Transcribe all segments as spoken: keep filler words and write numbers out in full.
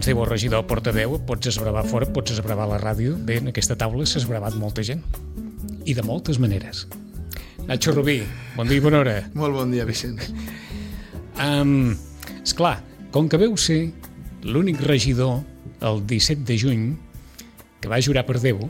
feu el regidor portaveu, pots esbravar fora, pots esbravar a la ràdio. Bé, en aquesta taula s'ha esbravat molta gent. I de moltes maneres. Nacho Rubí, bon dia i bona hora. Molt bon dia, Vicenç. Um, esclar, com que veu ser l'únic regidor el disset de juny que va jurar per Déu,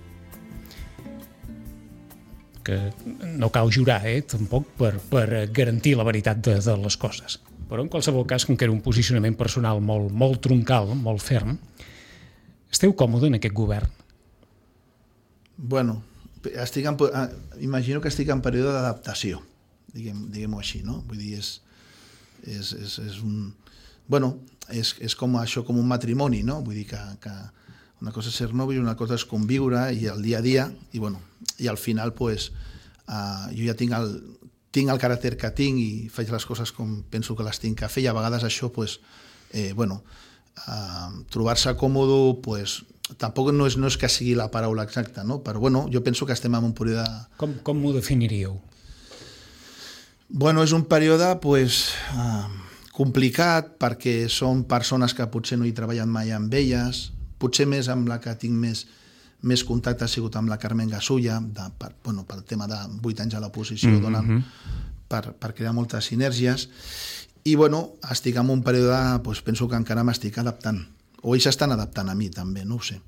que no cal jurar, eh, tampoc, per, per garantir la veritat de, de les coses. Però en qualsevol cas, com que era un posicionament personal molt, molt troncal, molt ferm, esteu còmode en aquest govern? Bueno, estic en, imagino que estic en període d'adaptació, diguem, diguem-ho així, no? Vull dir, és, és, és, és un... Bueno, és, és com això, com un matrimoni, no? Vull dir que, que una cosa és ser novi i una cosa és conviure i el dia a dia, i bueno, i al final, pues, uh, jo ja tinc el, tinc el caràcter que tinc i faig les coses com penso que les tinc que fer, i a vegades això, pues, eh, bueno, uh, trobar-se còmode, pues, tampoc no és, no és que sigui la paraula exacta, no? Però bueno, jo penso que estem en un període... Com, com m'ho definiríeu? Bueno, és un període, pues, uh, complicat, perquè són persones que potser no he treballat mai amb elles, potser més amb la que tinc més més contacte ha sigut amb la Carmen Gasulla, de, per, bueno, pel tema de vuit anys a l'oposició, mm -hmm. donen per, per crear moltes sinergies. I bueno, estic en un període, doncs, penso que encara m'estic adaptant. O ells s'estan adaptant a mi també, no ho sé.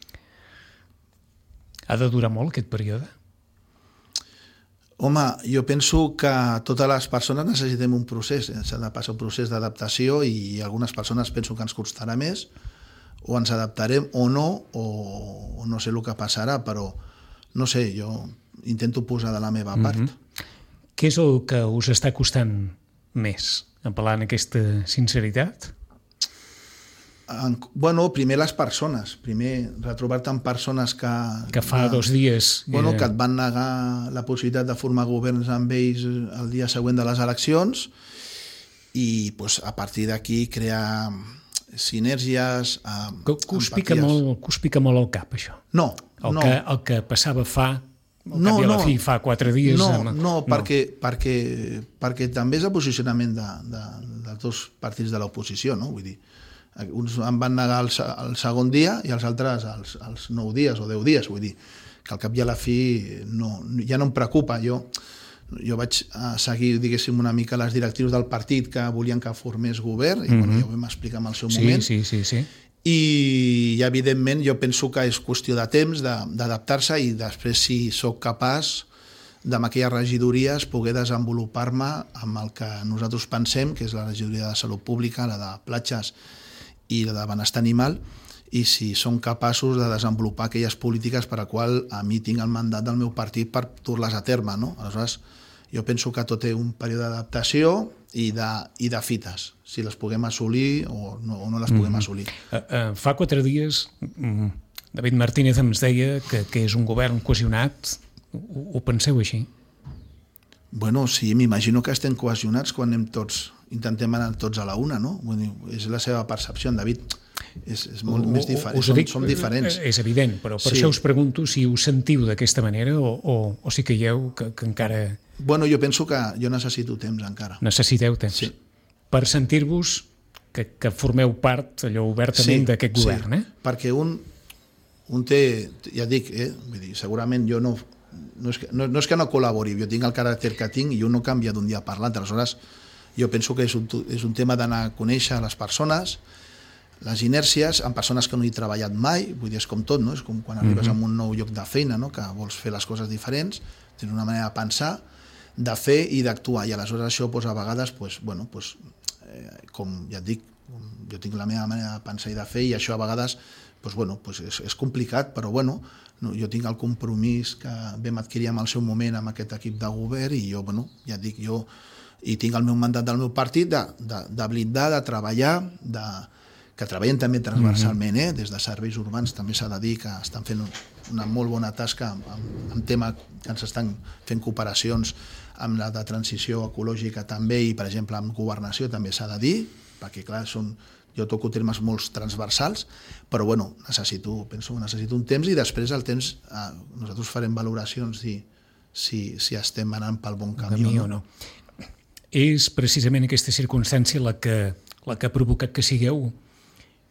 Ha de durar molt aquest període? Home, jo penso que totes les persones necessitem un procés, s'ha de passar un procés d'adaptació, i algunes persones penso que ens costarà més, o ens adaptarem o no, o, o no sé el que passarà, però no sé, jo intento posar de la meva part. Mm-hmm. Què és el que us està costant més, apel·lant a aquesta sinceritat? En, bueno, primer les persones, primer retrobar-te amb persones que... Que fa que, dos dies... Bueno, eh... que et van negar la possibilitat de formar governs amb ells el dia següent de les eleccions, i pues, a partir d'aquí crear sinergies, que, que us pica molt, que us pica molt al cap, això? No, el no. Que, el que passava fa, al no, cap i a la no, fi, fa quatre dies... No, amb... no, no, perquè, perquè, perquè també és el posicionament de, de, dels dos partits de l'oposició, no? Vull dir, uns em van negar el, el segon dia i els altres els, els nou dies o deu dies, vull dir, que al cap i a la fi no, ja no em preocupa. Jo, jo vaig seguir, diguéssim, una mica les directrius del partit que volien que formés govern, i mm-hmm. bueno, ja ho vam explicar en el seu sí, moment. Sí, sí, sí. I, i evidentment jo penso que és qüestió de temps d'adaptar-se, i després, si sóc capaç d'amb aquelles regidories poder desenvolupar-me amb el que nosaltres pensem, que és la regidoria de Salut Pública, la de platges i la de benestar animal, i si són capaços de desenvolupar aquelles polítiques per a qual a mi tinc el mandat del meu partit per dur-les a terme, no? Aleshores, jo penso que tot té un període d'adaptació i de, i de fites, si les puguem assolir o no, o no les puguem assolir. Uh, uh, fa quatre dies um, David Martínez ens deia que, que és un govern cohesionat. Ho, ho penseu així? Bueno, sí, m'imagino que estem cohesionats quan anem tots, intentem anar tots a la una, no? Vull dir, és la seva percepció, en David és, és molt o, més diferent, som, dic, som diferents. És evident, però per sí. Això us pregunto si us sentiu d'aquesta manera o, o, o si creieu que, que encara... Bueno, jo penso que jo necessito temps encara. Necessiteu temps? Sí. Per sentir-vos que, que formeu part allò obertament sí, d'aquest govern, sí. eh? Perquè un, un té, ja dic, eh? Vull dir, segurament jo no... No és, que, no, no és que no col·labori, jo tinc el caràcter que tinc i jo no canvia d'un dia per l'altre. Aleshores, jo penso que és un, és un tema d'anar a conèixer les persones, les inèrcies, amb persones que no he treballat mai, vull dir, és com tot, no? És com quan arribes mm-hmm. a un nou lloc de feina, no? Que vols fer les coses diferents, tens una manera de pensar, de fer i d'actuar, i aleshores això pues, a vegades, pues, bueno, pues, eh, com ja et dic, jo tinc la meva manera de pensar i de fer, i això a vegades pues, bueno, pues és, és complicat, però bueno, no, jo tinc el compromís que vam adquirir en el seu moment amb aquest equip de govern, i jo, bueno, ja et dic, jo i tinc el meu mandat del meu partit de, de, de blindar, de treballar, de, que treballen també transversalment, eh? Des de serveis urbans també s'ha de dir que estan fent una molt bona tasca amb, amb tema que ens estan fent cooperacions amb la de transició ecològica també, i per exemple amb governació també s'ha de dir, perquè clar, són jo toco termes molt transversals, però bueno, necessito, penso, necessito un temps, i després el temps, eh, nosaltres farem valoracions si, si, si estem anant pel bon camí, camí o no. És precisament aquesta circumstància la que, la que ha provocat que sigueu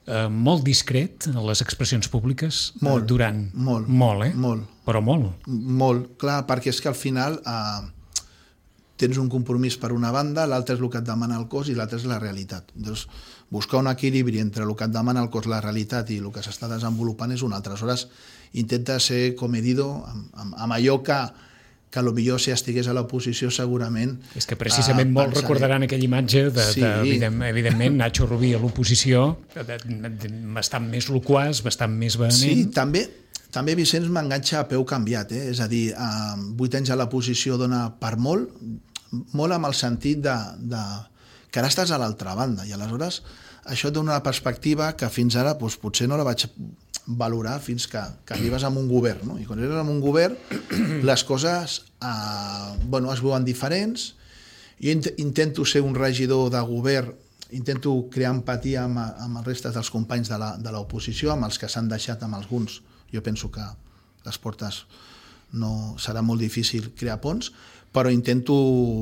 eh, molt discret en les expressions públiques molt, eh, durant... Molt, molt, eh? Molt. Però molt. Molt, clar, perquè és que al final eh, tens un compromís per una banda, l'altre és el que et demana el cos i l'altre és la realitat. Llavors, buscar un equilibri entre el que et demana el cos, la realitat i el que s'està desenvolupant és una altra. Aleshores, intenta ser comedido amb, amb, amb allò que, que potser si estigués a l'oposició segurament... És que precisament uh, molt recordaran aquella imatge de, sí. de evident, evidentment, Nacho Rubí a l'oposició, bastant més loquaç, bastant més vehement. Sí, també, també Vicenç m'enganxa a peu canviat, eh? És a dir, uh, vuit anys a l'oposició dona per molt, molt amb el sentit de, de que ara estàs a l'altra banda, i aleshores això et dona una perspectiva que fins ara doncs, potser no la vaig valorar fins que, que arribes amb un govern, no? I quan arribes amb un govern les coses eh, bueno, es veuen diferents. Jo int intento ser un regidor de govern, intento crear empatia amb, amb els restes dels companys de l'oposició, amb els que s'han deixat, amb alguns jo penso que les portes no serà molt difícil crear ponts, però intento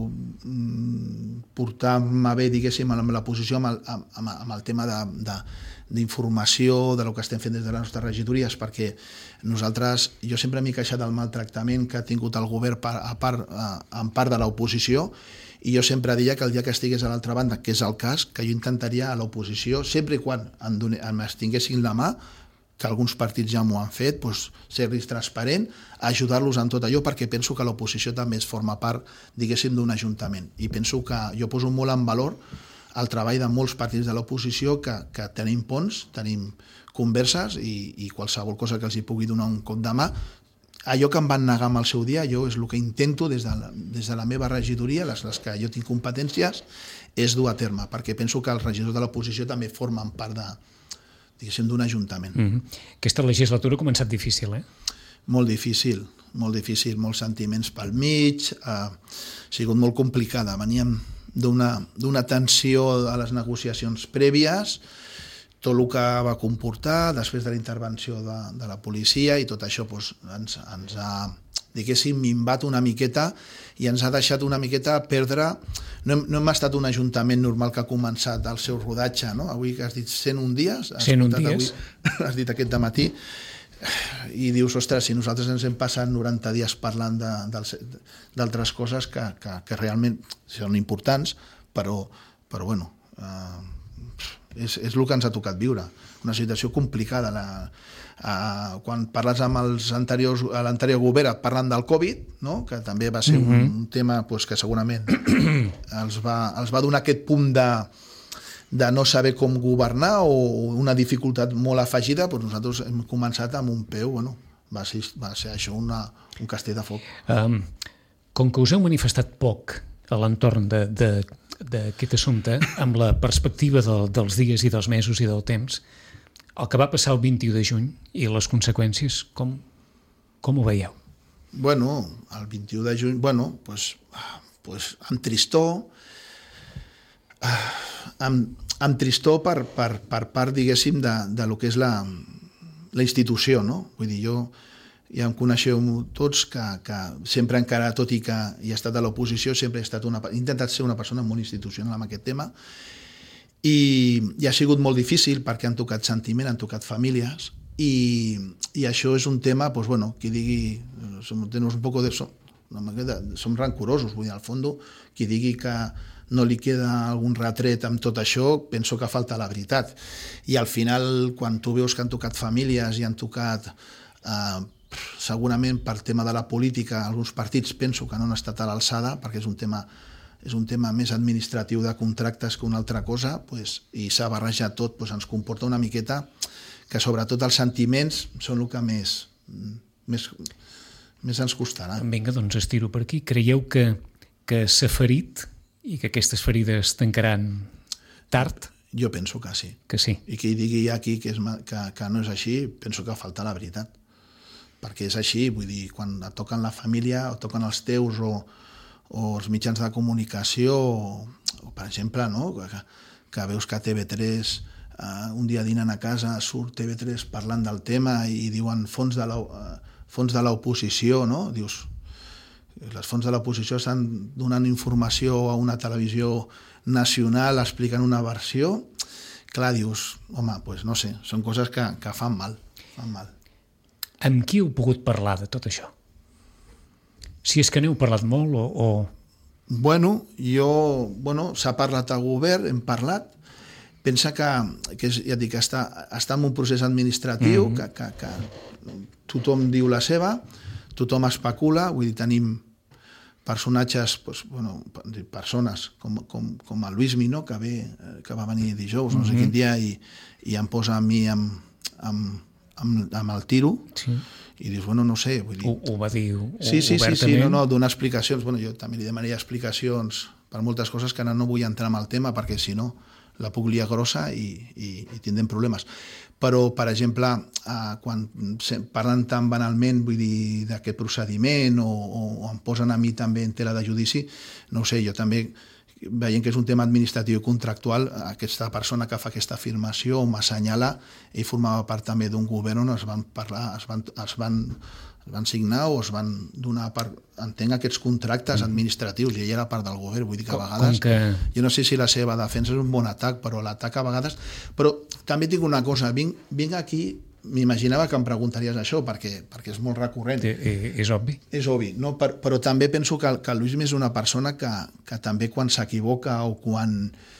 portar-me bé, diguéssim, amb la posició, amb el, amb, amb el tema d'informació, de, de lo que estem fent des de les nostres regidories, perquè nosaltres, jo sempre m'he queixat del maltractament que ha tingut el govern per, a part, a, en part de l'oposició, i jo sempre deia que el dia que estigués a l'altra banda, que és el cas, que jo intentaria a l'oposició, sempre i quan em, doni, em estinguessin la mà, que alguns partits ja m'ho han fet, doncs, ser-los transparent, ajudar-los en tot allò, perquè penso que l'oposició també es forma part, diguéssim, d'un ajuntament. I penso que jo poso molt en valor el treball de molts partits de l'oposició que, que tenim ponts, tenim converses i, i qualsevol cosa que els hi pugui donar un cop de mà. Allò que em van negar amb el seu dia, jo és el que intento des de la, des de la meva regidoria, les, les que jo tinc competències, és dur a terme, perquè penso que els regidors de l'oposició també formen part de diguéssim, d'un ajuntament. Mm-hmm. Aquesta legislatura ha començat difícil, eh? Molt difícil, molt difícil, molts sentiments pel mig, eh, ha sigut molt complicada. Veníem d'una tensió a les negociacions prèvies, tot el que va comportar després de la intervenció de, de la policia i tot això doncs, ens, ens ha, diguéssim, minvat una miqueta i ens ha deixat una miqueta perdre. No hem, no hem estat un ajuntament normal que ha començat el seu rodatge, no? Avui que has dit cent un dies, has, cent un dies. Avui, has dit aquest dematí, i dius, ostres, si nosaltres ens hem passat noranta dies parlant d'altres coses que, que, que realment són importants, però, però bueno, eh, és, és el que ens ha tocat viure. Una situació complicada. La, Uh, quan parles amb els anteriors, l'anterior govern parlant del Covid, no? Que també va ser mm-hmm. un, un tema pues, que segurament els va, els va donar aquest punt de, de no saber com governar o una dificultat molt afegida, doncs nosaltres hem començat amb un peu, bueno, va ser, va ser això una, un castell de foc. Um, com que us heu manifestat poc a l'entorn d'aquest assumpte, amb la perspectiva de, dels dies i dels mesos i del temps, el que va passar el vint-i-u de juny i les conseqüències, com, com ho veieu? Bueno, el vint-i-u de juny, bueno, pues, pues, amb tristor, amb, amb tristor per, per, per part, diguéssim, de, de lo que és la, la institució, no? Vull dir, jo ja em coneixeu tots que, que sempre encara, tot i que he estat a l'oposició, sempre he, estat una, he intentat ser una persona molt institucional en aquest tema. I, i ha sigut molt difícil perquè han tocat sentiment, han tocat famílies i, i això és un tema, pues bueno, qui digui som, un poco de, som, som rancorosos, vull dir, al fons qui digui que no li queda algun retret amb tot això, penso que falta la veritat. I al final, quan tu veus que han tocat famílies i han tocat eh, segurament per tema de la política, alguns partits penso que no han estat a l'alçada perquè és un tema és un tema més administratiu de contractes que una altra cosa, pues, i s'ha barrejat tot, pues, ens comporta una miqueta que sobretot els sentiments són el que més, més, més ens costarà. Vinga, doncs estiro per aquí. Creieu que, que s'ha ferit i que aquestes ferides tancaran tard? Jo penso que sí. Que sí. I qui digui aquí que, és, que, que no és així, penso que falta la veritat. Perquè és així, vull dir, quan et toquen la família o toquen els teus o o els mitjans de comunicació, o, o per exemple, no? que, que veus que a T V tres eh, un dia dinant a casa surt T V tres parlant del tema i diuen fons de l'oposició, no? Dius, les fonts de l'oposició estan donant informació a una televisió nacional explicant una versió clar, dius, home, pues no sé, són coses que, que fan mal, fan mal. Amb qui heu pogut parlar de tot això? Si és que n'heu parlat molt o... o... Bueno, jo, bueno, s'ha parlat al govern, hem parlat, pensa que, que és, ja dic, està, està en un procés administratiu, mm-hmm. que, que, que tothom diu la seva, tothom especula, vull dir, tenim personatges, pues, bueno, persones com, com, com el Luismi, no? que, ve, que va venir dijous, no sé mm-hmm. quin dia, i, i em posa a mi amb, amb, amb, amb el tiro, sí. I dius, bueno, no sé, vull dir... Ho, ho va dir ho, sí, sí, obertament? Sí, sí, no, no, donar explicacions, bueno, jo també li demanaria explicacions per moltes coses que ara no vull entrar en el tema, perquè si no la puc liar grossa i, i, i tindrem problemes. Però, per exemple, eh, quan parlen tan banalment, vull dir, d'aquest procediment o, o, o em posen a mi també en tela de judici, no ho sé, jo també, veient que és un tema administratiu i contractual, aquesta persona que fa aquesta afirmació m'assenyala, ell formava part també d'un govern on es van parlar, es van, es van, es van signar o es van donar per, entenc, aquests contractes administratius, i ell era part del govern, vull dir que a vegades, que... jo no sé si la seva defensa és un bon atac, però l'atac a vegades... Però també tinc una cosa, vinc, vinc aquí, m'imaginava que em preguntaries això, perquè, perquè és molt recurrent. Eh, és obvi. És obvi, no? Per, però també penso que, que el Luismi és una persona que, que també quan s'equivoca o quan,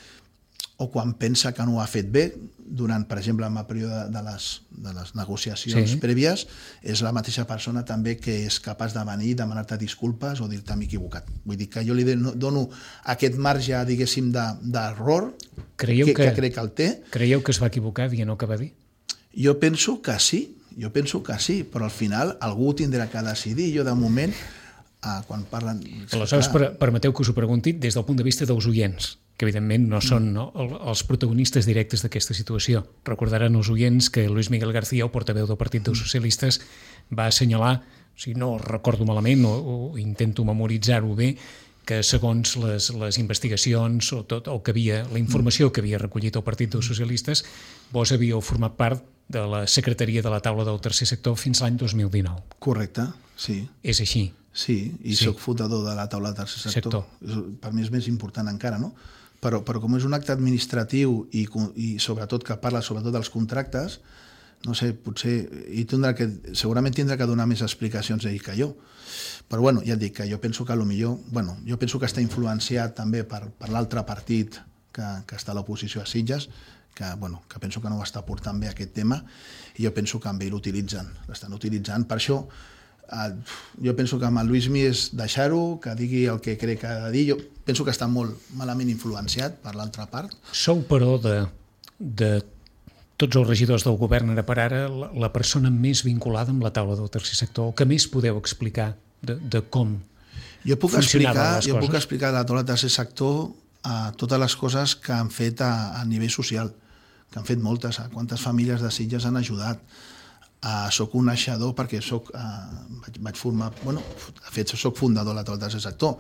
o quan pensa que no ho ha fet bé, durant, per exemple, en el període de les, de les negociacions sí. prèvies, és la mateixa persona també que és capaç de venir i demanar-te disculpes o dir-te m'he equivocat. Vull dir que jo li dono aquest marge, diguéssim, d'error que, que, que crec que el té. Creieu que es va equivocar dient el que va dir? Jo penso que sí, jo penso que sí, però al final algú tindrà que decidir. Jo, de moment, eh, quan parlen... Aleshores, per, permeteu que us ho pregunti des del punt de vista dels oients, que evidentment no són no, els protagonistes directes d'aquesta situació. Recordaran els oients que Luis Miguel García, el portaveu del Partit dels Socialistes, va assenyalar, si no recordo malament o, o intento memoritzar-ho bé, que segons les, les investigacions o tot el que havia, la informació que havia recollit el Partit dels Socialistes, vos havíeu format part de la secretaria de la taula del tercer sector fins l'any dos mil dinou. Correcte, sí. És així? Sí, i sí. Soc fundador de la taula del tercer sector. sector. Per mi és més important encara, no? Però, però com és un acte administratiu i, i sobretot que parla sobretot dels contractes, no sé, potser i tindrà que, segurament tindrà que donar més explicacions ell que jo. Però bueno, ja et dic que jo penso que millor, bueno, jo penso que està influenciat també per, per l'altre partit que, que està a l'oposició a Sitges, que, bueno, que penso que no ho està portant bé aquest tema, i jo penso que amb ell l'utilitzen, l'estan utilitzant. Per això eh, jo penso que amb el Luismi és deixar-ho, que digui el que crec que ha de dir. Jo penso que està molt malament influenciat per l'altra part. Sou, però, de, de tots els regidors del govern ara per ara, la, la persona més vinculada amb la taula del tercer sector, o que més podeu explicar de, de com jo puc funcionaven explicar, les jo coses? puc explicar a la taula del tercer sector a totes les coses que han fet a, a nivell social, que han fet moltes, a quantes famílies de Sitges han ajudat. Uh, soc un coneixedor perquè soc, uh, vaig, vaig formar, bueno, de fet soc fundador de la taula del tercer sector,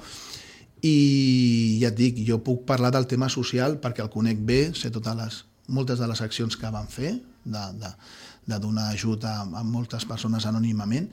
i ja et dic, jo puc parlar del tema social perquè el conec bé, sé totes les, moltes de les accions que van fer, de, de, de donar ajut a, a moltes persones anònimament,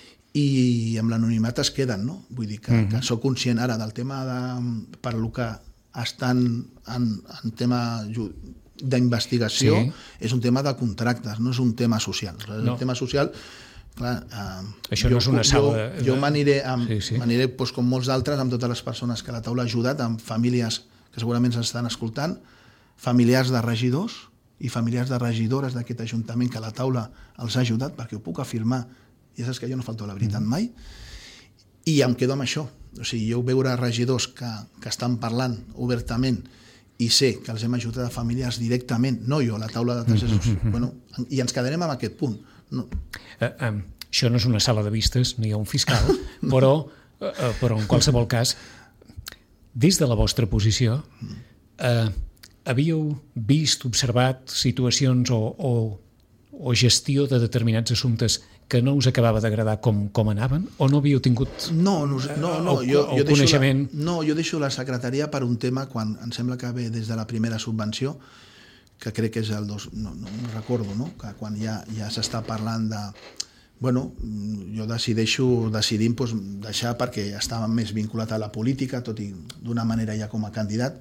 i amb l'anonimat es queden, no? Vull dir que, mm-hmm. que soc conscient ara del tema de, per lo que estan en, en tema d'investigació, sí. És un tema de contractes, no és un tema social. No. És un tema social, clar, eh, això jo, no és una sala... Jo, jo m'aniré, amb, sí, sí. m'aniré doncs, com molts d'altres, amb totes les persones que la taula ha ajudat, amb famílies que segurament s'estan escoltant, familiars de regidors i familiars de regidores d'aquest ajuntament que la taula els ha ajudat, perquè ho puc afirmar, ja saps que jo no falto la veritat mai, i em quedo amb això. O sigui, jo veure regidors que, que estan parlant obertament i sé que els hem ajudat a familiars directament, no jo, la taula de tercers, mm-hmm. bueno, i ens quedarem amb aquest punt. No. Uh, um, això no és una sala de vistes, ni un fiscal, però, uh, però en qualsevol cas, des de la vostra posició, uh, havíeu vist, observat situacions o, o, o gestió de determinats assumptes que no us acabava d'agradar com, com anaven? O no havíeu tingut no, no, no, no, el, jo, el jo coneixement? La, no, jo deixo la secretaria per un tema quan em sembla que ve des de la primera subvenció, que crec que és el dos... No, no, no recordo, no? Que quan ja, ja s'està parlant de... Bueno, jo decideixo, decidim doncs, deixar perquè estava més vinculat a la política, tot i d'una manera ja com a candidat,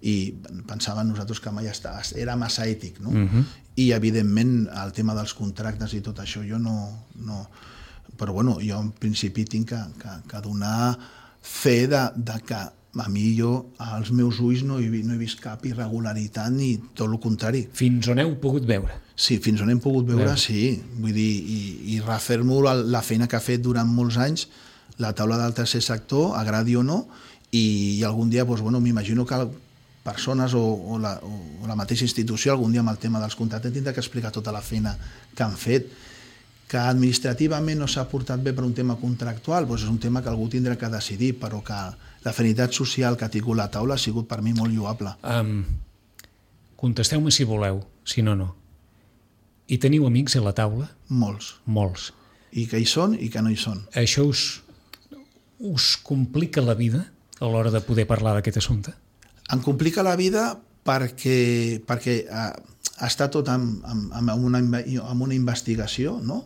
i pensàvem nosaltres que mai estava, era massa ètic, no? Uh-huh. I evidentment el tema dels contractes i tot això jo no... no però bueno, jo en principi tinc que, que, que donar fe de, de que a mi jo, als meus ulls, no he, no he vist cap irregularitat ni tot el contrari. Fins on heu pogut veure? Sí, fins on hem pogut veure, veure. Sí. Vull dir, i, i refer-me la, la feina que ha fet durant molts anys la taula del tercer sector, agradi o no, i, i algun dia, doncs, bueno, m'imagino que persones o, o, la, o la mateixa institució algun dia amb el tema dels contractes tindrà que explicar tota la feina que han fet, que administrativament no s'ha portat bé per un tema contractual, doncs és un tema que algú tindrà que decidir, però que l'afinitat social que ha tingut la taula ha sigut per mi molt lloable. Um, contesteu-me si voleu, si no, no. I teniu amics a la taula? Molts. Molts. I que hi són i que no hi són. Això us, us complica la vida a l'hora de poder parlar d'aquest assumpte? Em complica la vida perquè, perquè eh, està tot amb, amb, amb, una, amb una investigació, no?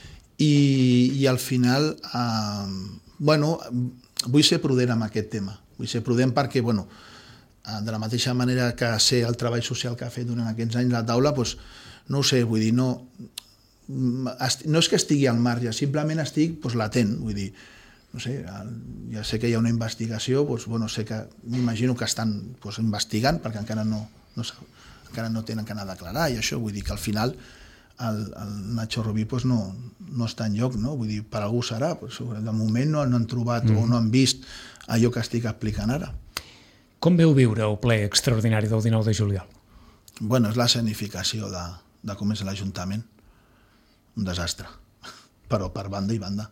I, i al final, eh, bueno, vull ser prudent amb aquest tema. Vull ser prudent perquè, bueno, de la mateixa manera que sé el treball social que ha fet durant aquests anys la taula, doncs, no ho sé, vull dir, no, no és que estigui al marge, simplement estic doncs, latent, vull dir, no sé, ja sé que hi ha una investigació, doncs, bueno, sé que m'imagino que estan doncs, investigant perquè encara no, no, encara no tenen que anar a declarar i això, vull dir que al final el, el Nacho Rubí doncs, no, no està en lloc, no? Vull dir, per algú serà, doncs, de moment no, no han trobat mm. o no han vist allò que estic explicant ara. Com veu viure el ple extraordinari del dinou de juliol? Bueno, és la escenificació de, de com és l'Ajuntament. Un desastre, però per banda i banda.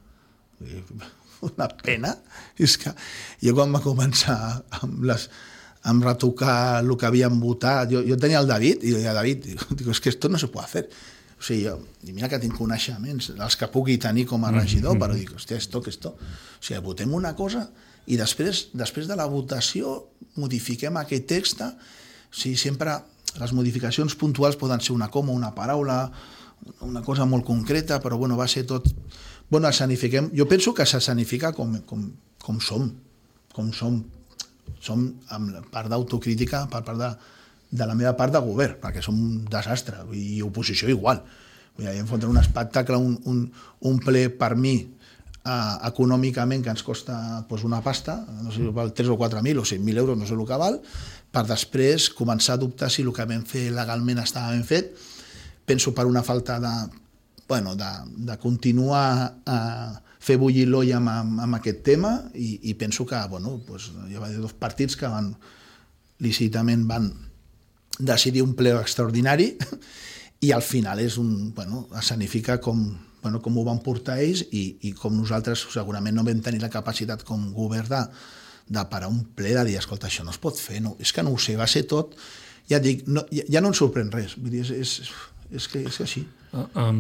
Una pena. És que jo quan va començar amb, les, amb retocar el que havíem votat, jo, jo tenia el David, i jo deia, David, dic, és que esto no se puede hacer. O sigui, jo, i mira que tinc coneixements, els que pugui tenir com a regidor, mm-hmm. però dic, hòstia, esto, que esto... O sigui, votem una cosa i després, després de la votació modifiquem aquest text. O sigui, sempre les modificacions puntuals poden ser una coma, una paraula, una cosa molt concreta, però bueno, va ser tot... Bueno, escenifiquem... Jo penso que s'escenifica com, com, com som, com som. Som amb part d'autocrítica, per part de, de la meva part de govern, perquè som un desastre, i oposició igual. Vull dir, hem fotut un espectacle, un, un, un ple per mi, eh, econòmicament, que ens costa pues, una pasta, no sé, val tres o quatre mil o cinc mil euros, no sé el que val, per després començar a dubtar si el que vam fer legalment estava ben fet. Penso per una falta de, bueno, de, de continuar a fer bullir l'olla amb, amb, amb aquest tema i, i penso que, bueno, pues, hi va haver dos partits que van, lícitament van decidir un ple extraordinari i al final és un, bueno, escenifica com, bueno, com ho van portar ells i, i com nosaltres segurament no vam tenir la capacitat com govern de, de parar un ple de dir, escolta, això no es pot fer, no, és que no ho sé, va ser tot, ja dic, no, ja, ja no ens sorprèn res, vull dir, és, és, és, que, és que així. Uh, um,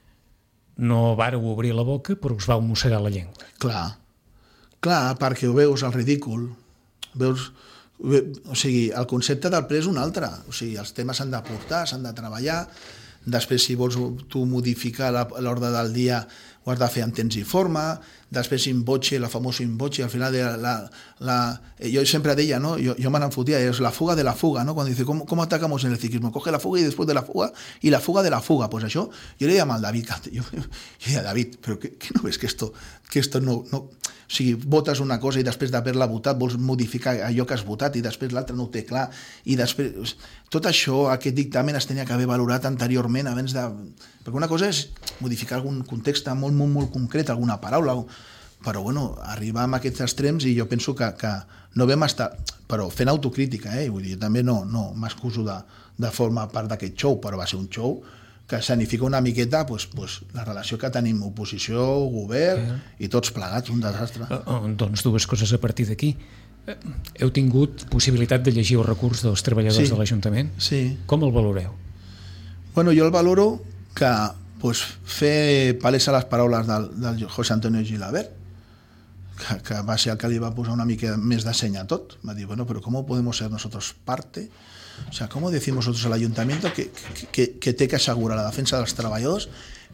no vàreu obrir la boca, però us vau mossegar la llengua. Clar, clar, perquè ho veus el ridícul, veus... O sigui, el concepte del ple és un altre, o sigui, els temes s'han de portar, s'han de treballar, després si vols tu modificar l'ordre del dia ho has de fer en temps i forma, després in voce, la famosa in voce, al final de la, la, yo siempre deia, ¿no? yo, yo me enfotia, es la fuga de la fuga, ¿no? Cuando dice, ¿cómo, ¿cómo atacamos en el ciclismo? Coge la fuga y después de la fuga, y la fuga de la fuga, pues això, yo le llamo al David, yo, yo deia, David, pero ¿qué, qué no ves que esto, que esto no... no o sigui, votes una cosa i després d'haver-la votat vols modificar allò que has votat i després l'altre no ho té clar i després... Tot això, aquest dictamen es tenia que haver valorat anteriorment abans de... Perquè una cosa és modificar algun context molt, molt, molt concret, alguna paraula, però bueno, arribar a aquests extrems i jo penso que, que no vam estar... Però fent autocrítica, eh? Vull dir, jo també no, no m'excuso de, de formar part d'aquest show, però va ser un show que significa una miqueta pues, pues, la relació que tenim oposició, govern uh-huh. i tots plegats, un desastre. Uh, uh, doncs dues coses a partir d'aquí. Uh, heu tingut possibilitat de llegir el recurs dels treballadors sí. de l'Ajuntament? Sí. Com el valoreu? Bueno, jo el valoro que pues, fer palesa les paraules del, del José Antonio Gilabert, que, que va ser el que li va posar una mica més de seny a tot. Va dir, bueno, però ¿cómo podemos ser nosotros parte? O sea, ¿cómo decimos nosotros al ayuntamiento que, que, que, que té que asegurar la defensa dels treballadors,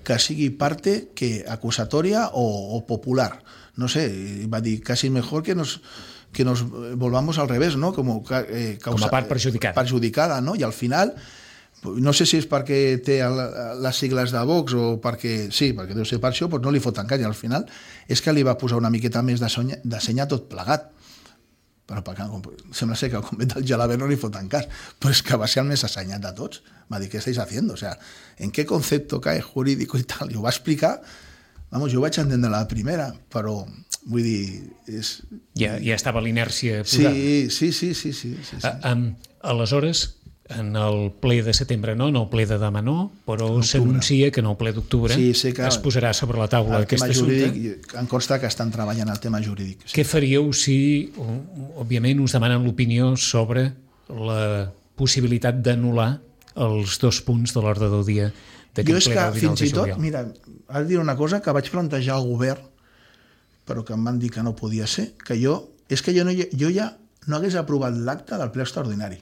que sigui parte que acusatoria o, o popular. No sé, va dir, casi mejor que nos, que nos volvamos al revés, ¿no? Como, eh, causa, Com a part perjudicada. perjudicada, no? I al final, no sé si és perquè té les sigles de Vox o perquè, sí, perquè deu ser per això, doncs no li foten cas, i al final és que li va posar una miqueta més de, sonya, de senya tot plegat. Però perquè, sembla ser que al convent del Gelabert no li foten cas, però és que va ser el més assenyat de tots. Va dir, ¿qué estáis haciendo? O sea, ¿en qué concepto cae jurídico y tal? I ho va explicar, vamos, jo ho vaig entendre la primera, però vull dir... És... Ja, ja estava l'inèrcia posada. Sí, sí, sí, sí, sí, sí, sí. A, um, aleshores, en el ple de setembre no, en el ple de demà no, però s'anuncia que en el ple d'octubre sí, sí que es posarà sobre la taula aquest assumpte. Jurídic, em consta que estan treballant el tema jurídic. Sí. Què faríeu si, òbviament, us demanen l'opinió sobre la possibilitat d'anul·lar els dos punts de l'ordre del dia d'aquest ple del dinou de juliol? Mira, has de dir una cosa que vaig plantejar al govern, però que em van dir que no podia ser, que jo, és que jo, no, jo ja no hagués aprovat l'acte del ple extraordinari.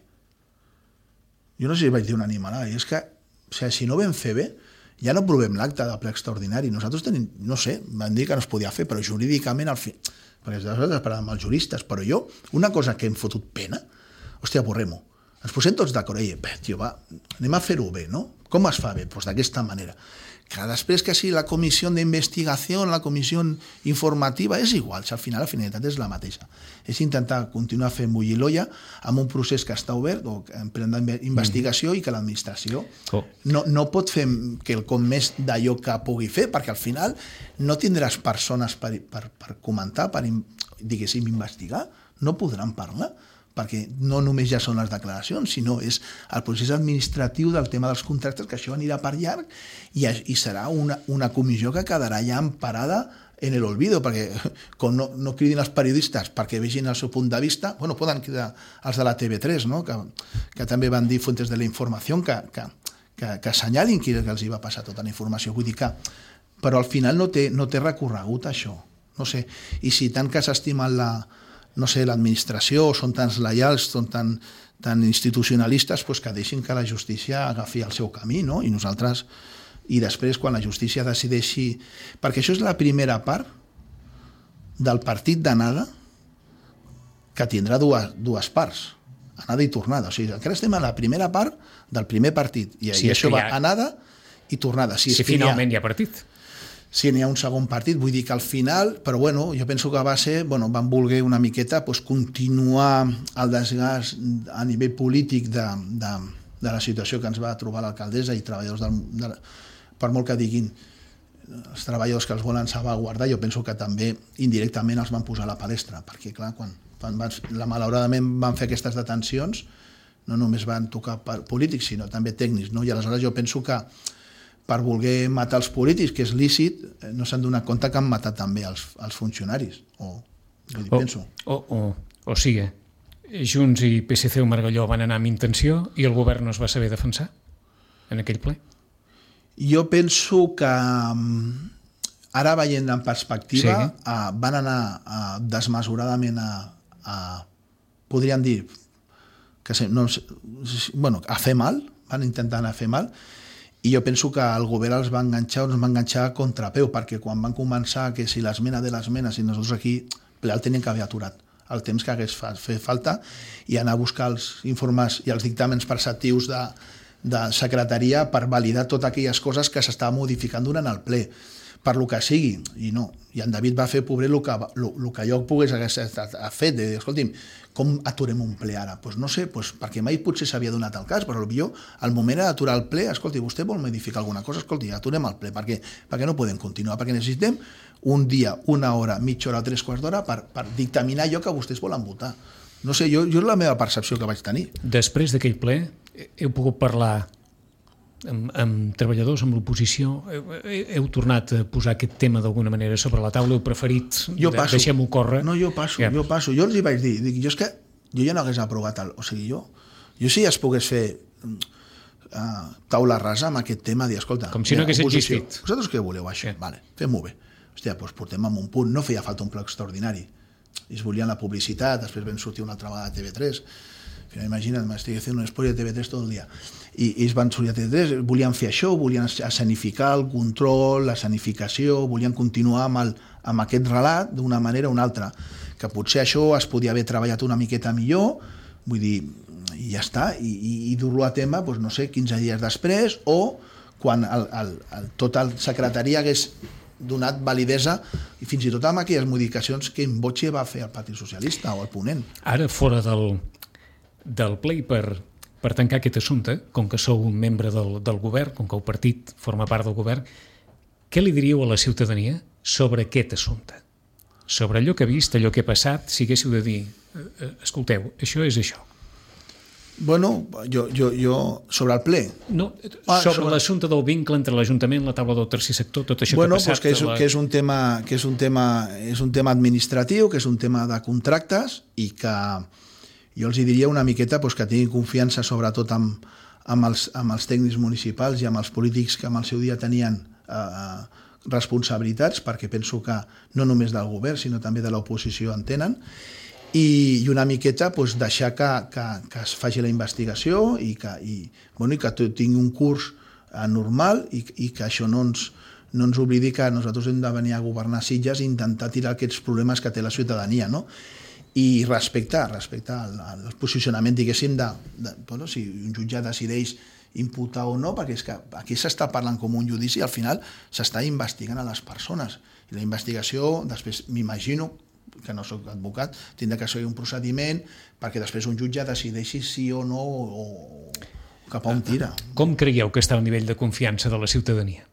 Jo no sé si vaig dir una animalada, i és que, o sigui, si no ho vam fer bé, ja no provem l'acte del ple extraordinari. Nosaltres tenim, no sé, van dir que no es podia fer, però jurídicament, al fi, perquè nosaltres esperàvem els juristes, però jo, una cosa que hem fotut pena, hòstia, borrem-ho. Ens posem tots d'acord, i, tio, va, anem a fer-ho bé, no? Com es fa bé? Doncs d'aquesta manera. Que després que sigui la comissió d'investigació, la comissió informativa, és igual, si al final la finalitat és la mateixa. És intentar continuar fent bullir l'olla amb un procés que està obert o en plena investigació mm. i que l'administració oh. no, no pot fer quelcom més d'allò que pugui fer, perquè al final no tindràs persones per, per, per comentar, per, diguéssim, investigar, no podran parlar, perquè no només ja són les declaracions, sinó és el procés administratiu del tema dels contractes, que això anirà per llarg i, i serà una, una comissió que quedarà ja emparada en el olvido, perquè com no, no cridin els periodistes perquè vegin el seu punt de vista, bueno, poden cridar els de la T V tres, no? que, que també van dir fuentes de la informació que, que, que, que assenyalin qui els hi va passar tota la informació. Vull dir que, però al final no té, no té recorregut això. No sé, i si tant que s'estimen la no sé, l'administració, són tan lleials, són tan, tan institucionalistes, doncs que deixin que la justícia agafi el seu camí, no? I nosaltres, i després quan la justícia decideixi... Perquè això és la primera part del partit d'anada que tindrà dues, dues parts, anada i tornada. O sigui, encara estem a la primera part del primer partit, i, sí, i això va ha... anada i tornada. Si, si finalment hi ha, hi ha partit. Si n'hi ha un segon partit, vull dir que al final, però bueno, jo penso que va ser, bueno, van voler una miqueta pues, continuar el desgast a nivell polític de, de, de la situació que ens va trobar l'alcaldessa i treballadors del, de, per molt que diguin els treballadors que els volen salvaguardar, jo penso que també indirectament els van posar a la palestra, perquè clar, quan, quan van, la, malauradament van fer aquestes detencions, no només van tocar per polítics, sinó també tècnics, no? I aleshores jo penso que per voler matar els polítics, que és lícit, no s'han donat compte que han matat també els, els funcionaris. O, vull dir, o, penso. O, o, o sigui, Junts i P S C o Margalló van anar amb intenció i el govern no es va saber defensar en aquell ple? Jo penso que ara veient en perspectiva sí. uh, van anar uh, desmesuradament a, a podríem dir que no, bueno, a fer mal, van intentar anar a fer mal. I jo penso que el govern els va enganxar o ens va enganxar a contrapeu, perquè quan van començar que si l'esmena de l'esmena, si nosaltres aquí el tenien que haver aturat el temps que hagués fet falta i anar a buscar els informes i els dictàmens perceptius de, de secretaria per validar totes aquelles coses que s'estaven modificant durant el ple, per lo que sigui, i no. I en David va fer, pobret, el que, lo, lo que jo pogués haver fet, de dir, escolti'm, com aturem un ple ara? Pues no sé, pues perquè mai potser s'havia donat el cas, però potser al moment d'aturar el ple, escolti, vostè vol modificar alguna cosa? Escolti, aturem el ple, perquè, perquè no podem continuar, perquè necessitem un dia, una hora, mitja hora, tres quarts d'hora per, per dictaminar allò que vostès volen votar. No sé, jo, jo és la meva percepció que vaig tenir. Després d'aquell ple, heu pogut parlar amb, amb treballadors, amb l'oposició, heu, heu tornat a posar aquest tema d'alguna manera sobre la taula, heu preferit de, deixem-ho córrer? No, jo passo, ja. jo passo. Jo els hi vaig dir, dic, jo és que jo ja no hagués aprovat el... O sigui, jo, jo si ja es pogués fer uh, taula rasa amb aquest tema, dir, escolta... Com si no hagués existit. Vosaltres què voleu, això? Yeah. Vale, fem-ho bé. Hòstia, doncs portem en un punt, no feia falta un ple extraordinari. I es volien la publicitat, després vam sortir una altra vegada a T V tres. Imagina't, m'estic fent un spoiler de T V tres tot el dia. i, i es van sortir a T V tres, volien fer això, volien escenificar el control, la escenificació, volien continuar amb, el, amb aquest relat d'una manera o una altra, que potser això es podia haver treballat una miqueta millor, vull dir, i ja està, i, i, i dur-lo a tema, doncs, no sé, quinze dies després, o quan el, el, el, tota la secretaria hagués donat validesa i fins i tot amb aquelles modificacions que en Botxe va fer el Partit Socialista o el ponent. Ara, fora del, del ple per, per tancar aquest assumpte, com que sou un membre del, del govern, com que el partit forma part del govern, què li diríeu a la ciutadania sobre aquest assumpte? Sobre allò que ha vist, allò que ha passat, si haguéssiu de dir, escolteu, això és això. Bueno, jo, jo, jo sobre el ple. No, ah, sobre, sobre... l'assumpte del vincle entre l'Ajuntament, la taula del tercer sector, tot això bueno, que ha passat. Pues que és, la... que és un tema, que és un tema, és un tema administratiu, que és un tema de contractes i que jo els diria una miqueta pues, que tinguin confiança sobretot amb, amb, els, amb els tècnics municipals i amb els polítics que en el seu dia tenien eh, responsabilitats, perquè penso que no només del govern sinó també de l'oposició en tenen, i una miqueta pues, deixar que, que, que es faci la investigació i que, i, bueno, i que tingui un curs eh, normal i, i que això no ens, no ens oblidi que nosaltres hem de venir a governar Sitges i intentar tirar aquests problemes que té la ciutadania, no? I respectar, respectar el, el posicionament, diguéssim, de, de bueno, si un jutge decideix imputar o no, perquè és que aquí s'està parlant com un judici i al final s'està investigant a les persones. I la investigació, després m'imagino, que no soc advocat, tindrà que ser un procediment perquè després un jutge decideixi sí o no o cap a on tira. Com creieu que està el nivell de confiança de la ciutadania?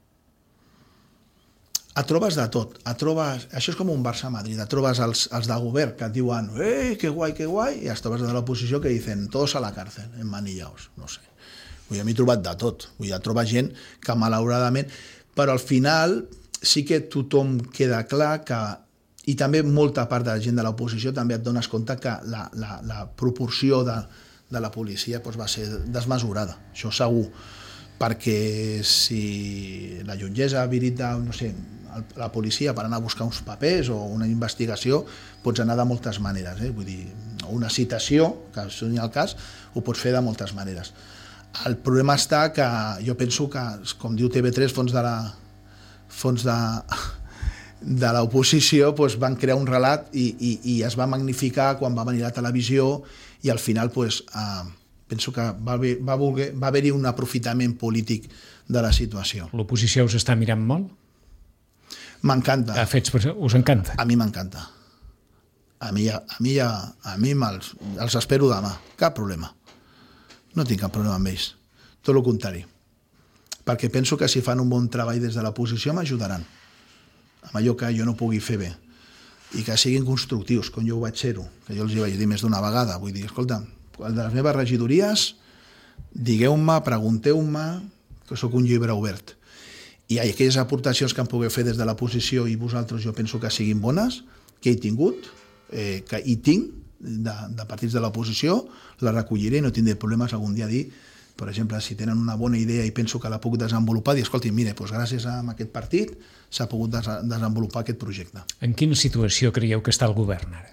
Et trobes de tot. Et trobes, això és com un Barça-Madrid. Et trobes els, els de govern que et diuen «Eh, que guai, que guai», i et trobes de l'oposició que diuen «todos a la cárcel, enmanillaos». No sé. Vull dir, a mi he trobat de tot. Vull dir, et trobes gent que malauradament... Però al final sí que tothom queda clar que i també molta part de la gent de l'oposició també et dones compte que la, la, la proporció de, de la policia doncs, va ser desmesurada, això segur, perquè si la jutgessa habilita, no sé, la policia per anar a buscar uns papers o una investigació, pots anar de moltes maneres, eh? Vull dir, una citació, que si no hi ha el cas, ho pots fer de moltes maneres. El problema està que jo penso que, com diu T V tres, fons de la... fons de... de l'oposició doncs, van crear un relat i, i, i es va magnificar quan va venir la televisió i al final doncs, eh, penso que va haver-hi va voler, va haver un aprofitament polític de la situació. L'oposició us està mirant molt? M'encanta. A fets, us encanta? A mi m'encanta. A mi, a mi, a, a mi els, els espero demà, cap problema. No tinc cap problema amb ells. Tot el contrari. Perquè penso que si fan un bon treball des de l'oposició m'ajudaran amb allò que jo no pugui fer bé i que siguin constructius, com jo ho vaig ser-ho, que jo els hi vaig dir més d'una vegada. Vull dir, escolta, de les meves regidories, digueu-me, pregunteu-me, que sóc un llibre obert. I aquelles aportacions que em pugueu fer des de la posició i vosaltres jo penso que siguin bones, que he tingut, eh, que hi tinc, de, de partits de l'oposició, la recolliré i no tindré problemes algun dia a dir, per exemple, si tenen una bona idea i penso que la puc desenvolupar, dir, escolti, mire, doncs gràcies a aquest partit s'ha pogut des desenvolupar aquest projecte. En quina situació creieu que està el govern ara?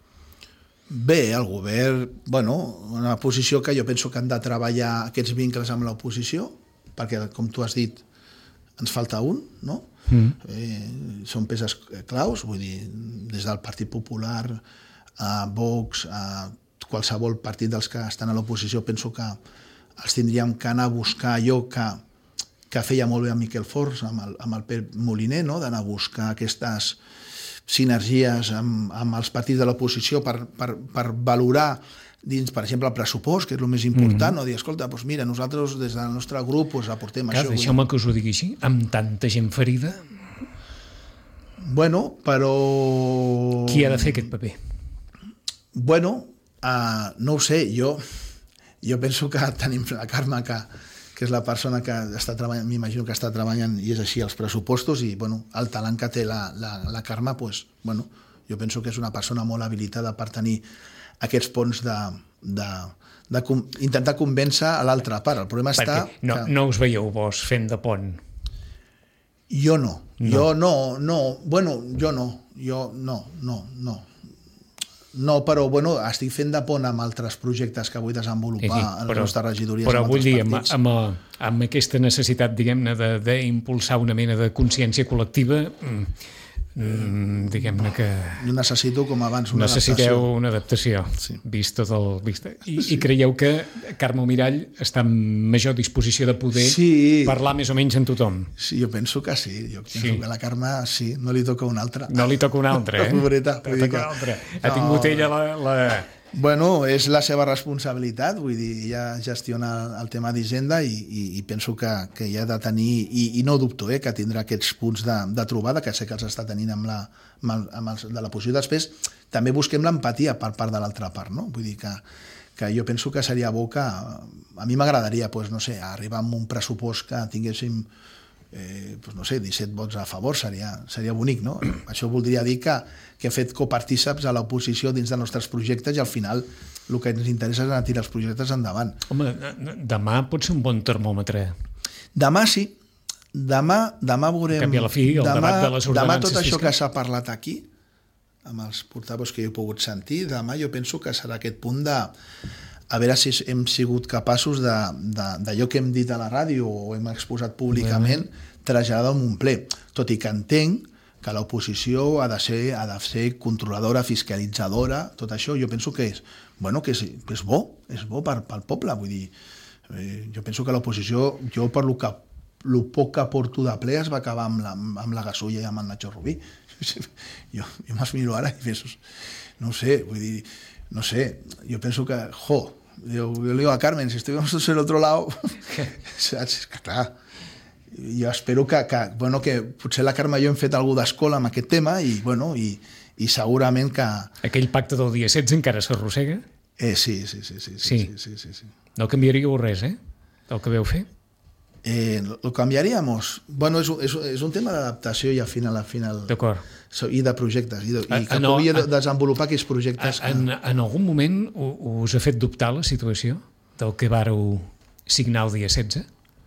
Bé, el govern, bueno, una posició que jo penso que han de treballar aquests vincles amb l'oposició, perquè, com tu has dit, ens falta un, no? Mm. Eh, són peces claus, vull dir, des del Partit Popular a Vox, a qualsevol partit dels que estan a l'oposició, penso que els tindríem que anar a buscar allò que, que feia molt bé a Miquel Forns amb el, amb el Pep Moliner, no? D'anar a buscar aquestes sinergies amb, amb els partits de l'oposició per, per, per valorar dins, per exemple, el pressupost, que és el més important, mm-hmm. no? Dir, escolta, doncs mira, nosaltres des del nostre grup doncs, aportem Clar, això. Deixeu-me que us ho digui així, amb tanta gent ferida... Bueno, però... Qui ha de fer aquest paper? Bueno, uh, no ho sé, jo... Jo penso que tenim la Carme, que, que és la persona que està treballant, m'imagino que està treballant i és així els pressupostos i bueno, el talent que té la, la, la Carme, pues, bueno, jo penso que és una persona molt habilitada per tenir aquests ponts de, de, de com, intentar convèncer a l'altra part. El problema Perquè està... No, que... no us veieu vos fent de pont? Jo no. no. Jo no, no. Bueno, jo no. Jo no, no, no. no, però bueno, estic fent de pont amb altres projectes que vull desenvolupar Aquí, a les però, nostres regidories però amb vull altres dir, amb, partits. amb, amb aquesta necessitat, diguem-ne, de- d'impulsar una mena de consciència col·lectiva, mm, mm, diguem-ne que Jo necessito, com abans, una necessiteu adaptació. una adaptació, Sí. vist tot el... Vist. I, I creieu que Carme Mirall està en major disposició de poder Sí. parlar més o menys en tothom? Sí, jo penso que sí. Jo penso Sí. que la Carme, sí, no li toca una altra. No li toca un altre, eh? La pobreta, No vull li dir toca que- un altre. Ha No. tingut ella la... la... Bueno, és la seva responsabilitat, vull dir, ella gestiona el tema d'Hisenda i, i, i penso que, que hi ha de tenir, i, i no dubto, eh, que tindrà aquests punts de, de trobada, que sé que els està tenint amb la, amb el, amb els, de la posició. Després, també busquem l'empatia per part de l'altra part, no? Vull dir que, que jo penso que seria bo que, a mi m'agradaria, pues, no sé, arribar amb un pressupost que tinguéssim eh, pues no sé, disset vots a favor, seria, seria bonic, no? Això voldria dir que, que he fet copartíceps a l'oposició dins dels nostres projectes i al final el que ens interessa és anar a tirar els projectes endavant. Home, demà pot ser un bon termòmetre. Demà sí, demà, demà veurem... Al cap i a la fi, el demà, debat de les demà ordenances tot això fiscals. que s'ha parlat aquí, amb els portaveus que jo he pogut sentir, demà jo penso que serà aquest punt de a veure si hem sigut capaços d'allò que hem dit a la ràdio o hem exposat públicament, traslladar en un ple. Tot i que entenc que l'oposició ha de ser, ha de ser controladora, fiscalitzadora, tot això jo penso que és, bueno, que és, que és bo, és bo per, pel poble, vull dir, eh, jo penso que l'oposició, jo per lo que el poc que porto de ple es va acabar amb la, amb la Gasulla i amb el Nacho Rubí. Jo, jo me'ls miro ara i penso, no sé, vull dir, no sé, jo penso que, jo, yo, yo le digo a Carmen, si estuvimos todos del otro lado, saps? Que clar, jo espero que, que, bueno, que potser la Carme i jo hem fet alguna d'escola amb aquest tema i, bueno, i, i segurament que... Aquell pacte del dia setze encara s'arrossega? Eh, sí, sí, sí, sí, sí, Sí. sí, sí, sí, sí. No canviaríeu res, eh? Del que veu fer? Eh, lo, lo cambiaríamos. Bueno, és, un- és, un- és un tema d'adaptació i al final, al final D'acord. so- i de projectes i, de, i Ah, que ah, no, pugui ah, desenvolupar aquells projectes que... En, en algun moment u- us ha fet dubtar la situació del que vàreu signar el dia setze?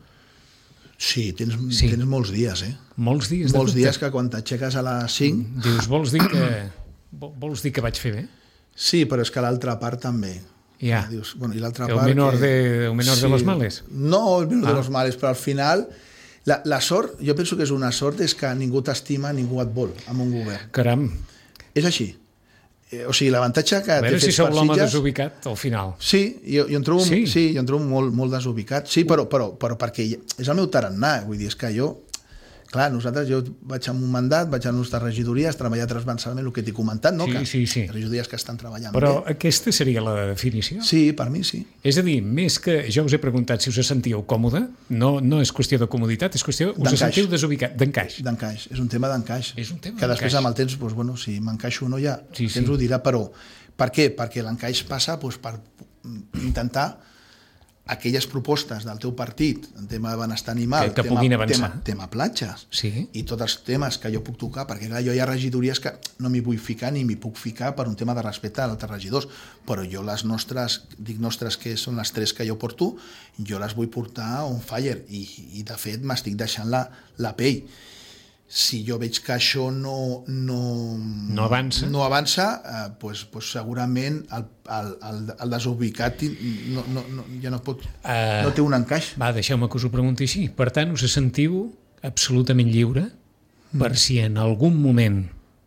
Sí, tens, Sí. tens molts dies, eh? Molts dies de Molts dubte. dies que quan t'aixeques a les cinc... Dius, vols dir que, vol- vols dir que vaig fer bé? Sí, però és que l'altra part també. Ja. Dius, bueno, i l'altra El part menor que- de- el menor de los males? No, el menor Ah. de los males, però al final la, la sort, jo penso que és una sort, és que ningú t'estima, ningú et vol amb un govern. Caram, És així. Eh, o sigui, l'avantatge que a veure té si fets sou per l'home Sitges... desubicat al final. Sí, jo, jo em trobo, Sí. sí. sí, jo em trobo molt, molt desubicat. Sí, però, però, però perquè hi- és el meu tarannà, vull dir, és que jo... Clar, nosaltres, jo vaig amb un mandat, vaig a les nostres regidories, treballar transversalment, el que t'he comentat, no? Sí, que sí, sí. regidories que estan treballant Però bé. aquesta seria la definició. Sí, per mi sí. És a dir, més que jo us he preguntat si us sentíeu còmode, no, no és qüestió de comoditat, és qüestió, us D'encaix. sentiu desubicat, d'encaix. D'encaix, és un tema d'encaix. És un tema que després d'encaix. amb el temps, doncs, bueno, si m'encaixo o no ja, Sí, el temps sí. ho dirà, però per què? Perquè l'encaix passa doncs, per intentar aquelles propostes del teu partit en tema de benestar animal, Que- que tema, puguin avançar. tema, tema platges, Sí. i tots els temes que jo puc tocar, perquè clar, jo hi ha regidories que no m'hi vull ficar ni m'hi puc ficar per un tema de respecte a altres regidors, però jo les nostres, dic nostres que són les tres que jo porto, jo les vull portar on fire i, i de fet m'estic deixant la, la pell. Si jo veig que això no, no, No avança. no avança eh, pues, pues segurament el, el, el, el desubicat no, no, no, ja no, pot, Eh, no té un encaix. Va, deixeu-me que us ho pregunti així. Per tant, us sentiu absolutament lliure per si en algun moment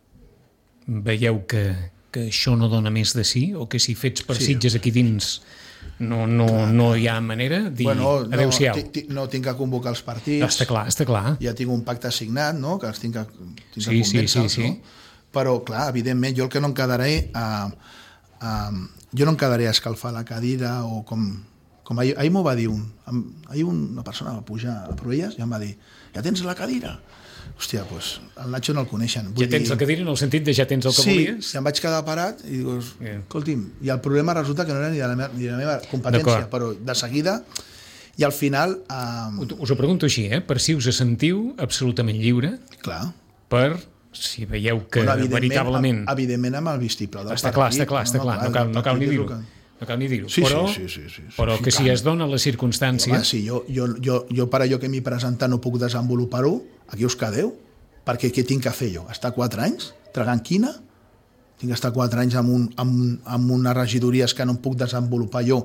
veieu que, que això no dona més de sí, o que si fets per Sí. Sitges aquí dins no, no, no hi ha manera, dir Bueno, no, adeu-siau. ti- ti- no tinc que convocar els partits, No, està clar, està clar. ja tinc un pacte signat, no? Que els tinc que, tinc Sí, que sí, convèncer, sí, sí. no? Però, clar, evidentment, jo el que no em quedaré... A, a, jo no em quedaré a escalfar la cadira o com... com ahir, ahir m'ho va dir un... Ahir una persona va pujar a Proelles i em va dir ja tens la cadira? Hòstia, doncs el Nacho no el coneixen. Ja tens la cadira en el sentit de ja tens el que sí, volies? i em vaig quedar parat i dius, Yeah. escolti'm, i el problema resulta que no era ni de la meva, ni de la meva competència, D'acord. però de seguida, i al final, eh, Us ho pregunto així, eh? Per si us sentiu absolutament lliure clar, per si veieu que bueno, evidentment, veritablement... evidentment amb el vistiplau del Està partit. clar, està clar, està clar, no cal, no cal ni del dir-ho. partit és el que- No cal ni dir-ho. Sí, Però, sí, sí, sí, sí, però sí, que si clar. es dona la circumstància... Home, si jo, jo, jo, jo per allò que m'hi presenta no puc desenvolupar-ho, aquí us quedeu, perquè què tinc que fer jo? Estar quatre anys tragant quina? tinc que estar quatre anys amb, un, amb, amb unes regidories que no em puc desenvolupar jo.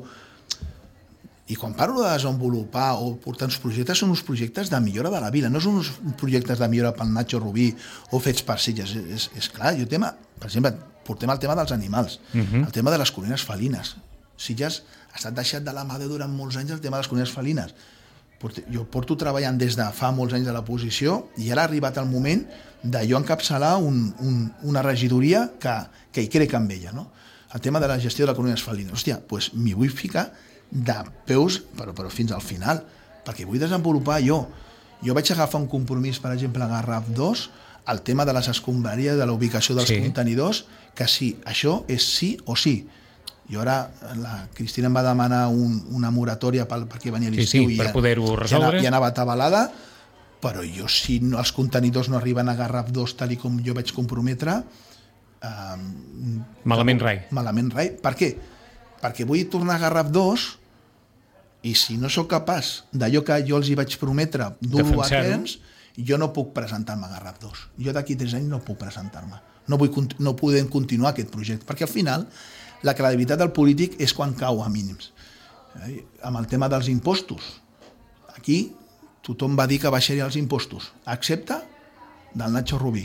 I quan parlo de desenvolupar o portar uns projectes, són uns projectes de millora de la vila, no són uns projectes de millora pel Nacho Rubí o fets per Sitges. És, és, és clar, jo tema, per exemple, portem el tema dels animals, uh-huh. el tema de les colònies felines. Sitges ha estat deixat de la mà de durant molts anys el tema de les colònies felines. Jo porto treballant des de fa molts anys de la posició i ara ha arribat el moment de jo encapçalar un, un, una regidoria que, que hi crec amb ella, no? El tema de la gestió de les colònies felines. Hòstia, doncs m'hi vull ficar de peus, però, però fins al final, perquè vull desenvolupar jo. Jo vaig agafar un compromís, per exemple, a Garraf dos, el tema de les escombraries, de la ubicació dels sí. contenidors, que sí, això és sí o sí. I ara la Cristina em va demanar un, una moratòria pel, perquè venia l'estiu sí, sí, i, per poder-ho resoldre. I anava atabalada, però jo si no, els contenidors no arriben a Garraf dos tal i com jo vaig comprometre, eh, malament rai. Malament rai. Per què? Perquè vull tornar a Garraf dos i si no sóc capaç d'allò que jo els hi vaig prometre dur-ho a temps, jo no puc presentar-me a Garraf dos. Jo d'aquí tres anys no puc presentar-me. No, vull, no podem continuar aquest projecte, perquè al final la credibilitat del polític és quan cau a mínims. Eh? Amb el tema dels impostos. Aquí tothom va dir que baixaria els impostos, excepte del Nacho Rubí.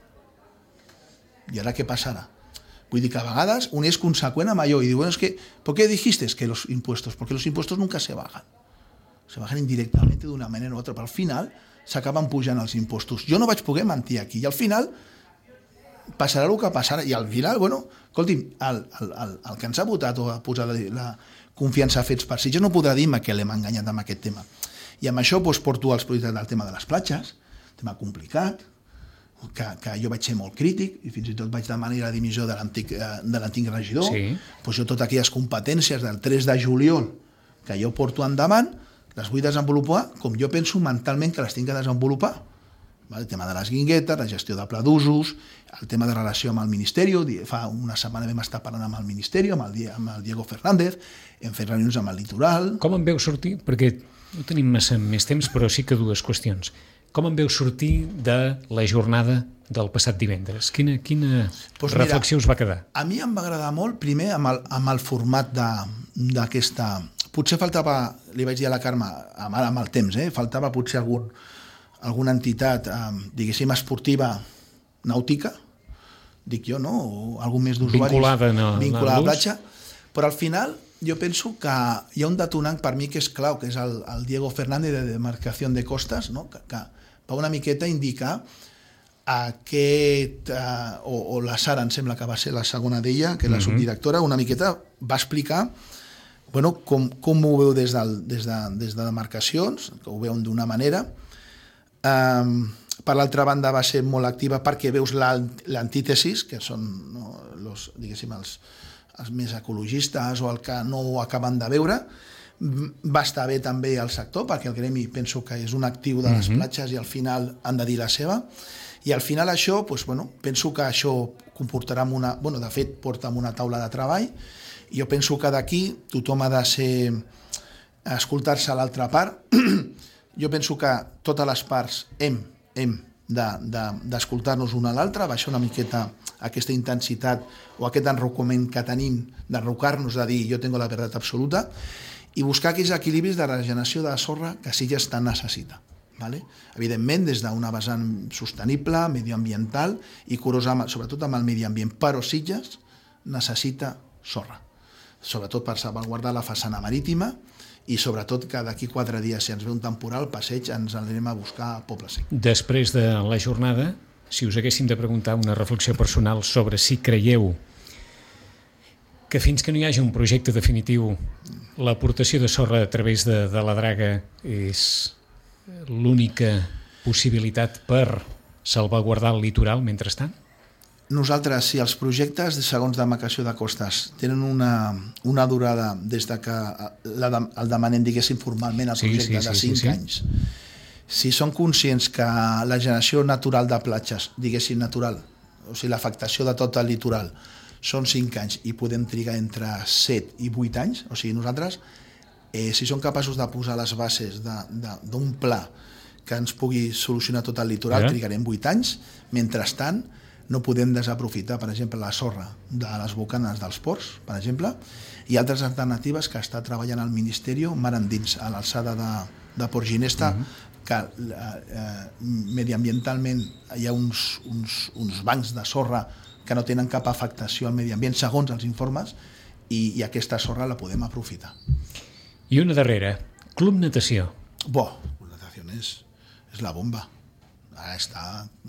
I ara què passarà? Vull dir que a vegades un és conseqüent amb allò i diu, bueno, es que, ¿por qué dijiste que los impuestos? Porque los impuestos nunca se bajan. Se bajan indirectamente d'una manera o altra, però al final s'acaben pujant els impostos. Jo no vaig poder mentir aquí i al final passarà el que passarà i al final, bueno, escolti'm, el, el, el, el que ens ha votat o ha posat la, la confiança fets per Sitges no podrà dir-me que l'hem enganyat amb aquest tema. I amb això doncs, porto els projectes del tema de les platges, tema complicat, que, que jo vaig ser molt crític i fins i tot vaig demanar la dimissió de l'antic de l'antic regidor. Sí. Doncs jo totes aquelles competències del tres de juliol que jo porto endavant les vull desenvolupar com jo penso mentalment que les tinc que desenvolupar. El tema de les guinguetes, la gestió de pla d'usos, el tema de relació amb el Ministeri. Fa una setmana vam estar parlant amb el Ministeri, amb el, amb el Diego Fernández, hem fet reunions amb el litoral. Com en veu sortir? Perquè no tenim massa més temps, però sí que dues qüestions. Com en veu sortir de la jornada del passat divendres? Quina, quina pues mira, reflexió us va quedar? A mi em va agradar molt, primer, amb el, amb el format d'aquesta... Potser faltava, li vaig dir a la Carme, amb, amb el temps, eh? faltava potser algun, alguna entitat, eh, diguéssim, esportiva nàutica, dic jo, no? O algun més d'usuaris. Vinculada, no, vinculada a la platja. Però al final jo penso que hi ha un detonant per mi que és clau, que és el, el Diego Fernández de Demarcació de Costes, no? que, que va una miqueta indicar aquest, eh, o, o la Sara, em sembla que va ser la segona d'ella, que és la subdirectora, una miqueta va explicar bueno, com, com ho veu des, del, des, de, des de demarcacions, que ho veuen d'una manera. Um, per l'altra banda va ser molt activa perquè veus l'antítesis, que són no, los, diguéssim, els, els més ecologistes o el que no ho acaben de veure. Va estar bé també el sector, perquè el gremi penso que és un actiu de les platges i al final han de dir la seva. I al final això, doncs, bueno, penso que això comportarà una... Bueno, de fet, porta una taula de treball. Jo penso que d'aquí tothom ha de ser... escoltar-se a l'altra part. Jo penso que totes les parts hem, hem d'escoltar-nos una a l'altra, baixar una miqueta aquesta intensitat o aquest enrocament que tenim d'enrocar-nos, de dir jo tengo la veritat absoluta, i buscar aquells equilibris de regeneració de la sorra que Sitges tant necessita. Vale? Evidentment, des d'una vessant sostenible, medioambiental i curosa, sobretot amb el medi ambient, però Sitges necessita sorra, sobretot per salvaguardar la façana marítima i sobretot que d'aquí quatre dies, si ens ve un temporal, passeig, ens anem a buscar a Poble Sec. Després de la jornada, si us haguéssim de preguntar una reflexió personal sobre si creieu que fins que no hi hagi un projecte definitiu l'aportació de sorra a través de, de la draga és l'única possibilitat per salvaguardar el litoral mentrestant? Nosaltres, si els projectes, segons demarcació de costes, tenen una, una durada des de que la, el demanem, diguéssim, formalment el projecte sí, sí, de cinc sí, sí, sí. anys, si són conscients que la generació natural de platges, diguéssim natural, o sigui, l'afectació de tot el litoral, són cinc anys i podem trigar entre set i vuit anys, o sigui, nosaltres, eh, si som capaços de posar les bases d'un pla que ens pugui solucionar tot el litoral, yeah. trigarem vuit anys. Mentrestant, no podem desaprofitar, per exemple, la sorra de les bocanes dels ports, per exemple, i altres alternatives que està treballant el Ministeri mar endins, a l'alçada de, de Port Ginesta, uh-huh. que eh, mediambientalment hi ha uns, uns, uns bancs de sorra que no tenen cap afectació al medi ambient, segons els informes, i, i aquesta sorra la podem aprofitar. I una darrera, Club Natació. Bo, Club Natació és, és la bomba. Ara està...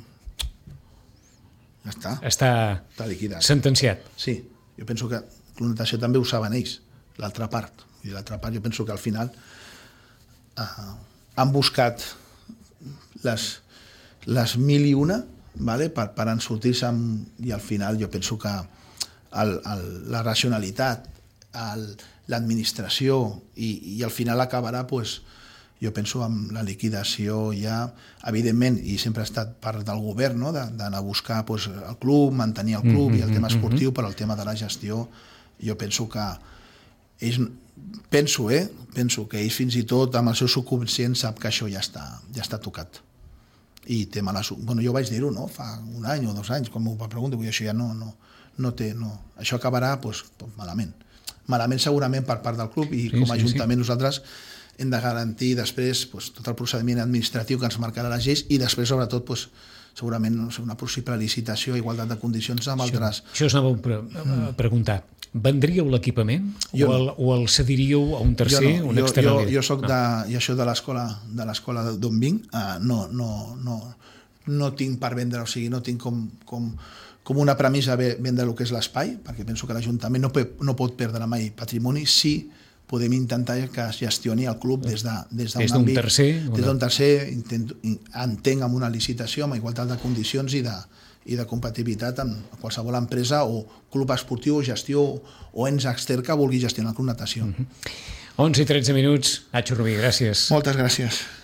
Ja està. Està, està liquidat. Sentenciat. Sí, jo penso que Club Natació també ho saben ells, l'altra part. I l'altra part jo penso que al final eh, han buscat les, les mil i una, vale? per, per en sortir-se amb, i al final jo penso que el, el, la racionalitat, el, l'administració i, i al final acabarà, pues, jo penso amb la liquidació ja, evidentment, i sempre ha estat part del govern, no? d'anar a buscar pues, el club, mantenir el club mm-hmm, i el tema esportiu, mm-hmm. però el tema de la gestió jo penso que ells, penso, eh? penso que ells fins i tot amb el seu subconscient sap que això ja està, ja està tocat. I té mala... Bueno, jo vaig dir-ho, no? Fa un any o dos anys, quan m'ho va preguntar, vull dir, això ja no, no, no té... No. Això acabarà pues, pues, malament. Malament segurament per part del club i sí, com a sí, ajuntament sí. nosaltres hem de garantir després pues, tot el procediment administratiu que ens marcarà les lleis i després, sobretot, pues, segurament no sé, una possible licitació, igualtat de condicions amb això, altres... Això us anava a pre preguntar. Vendríeu l'equipament o, el, o el cediríeu a un tercer, jo no, un jo, extern? Jo, jo soc no. de... I això de l'escola de l'escola d'on vinc, uh, no, no, no, no tinc per vendre, o sigui, no tinc com... com com una premissa vendre el que és l'espai, perquè penso que l'Ajuntament no, no pot perdre mai patrimoni si podem intentar que es gestioni el club des d'un de, des des àmbit, tercer, des d'un tercer, intento, entenc amb una licitació, amb igualtat de condicions i de, i de compatibilitat amb qualsevol empresa o club esportiu o gestió o ens extern que vulgui gestionar el Club Natació. Uh-huh. onze i tretze minuts. Nacho Rubí, gràcies. Moltes gràcies.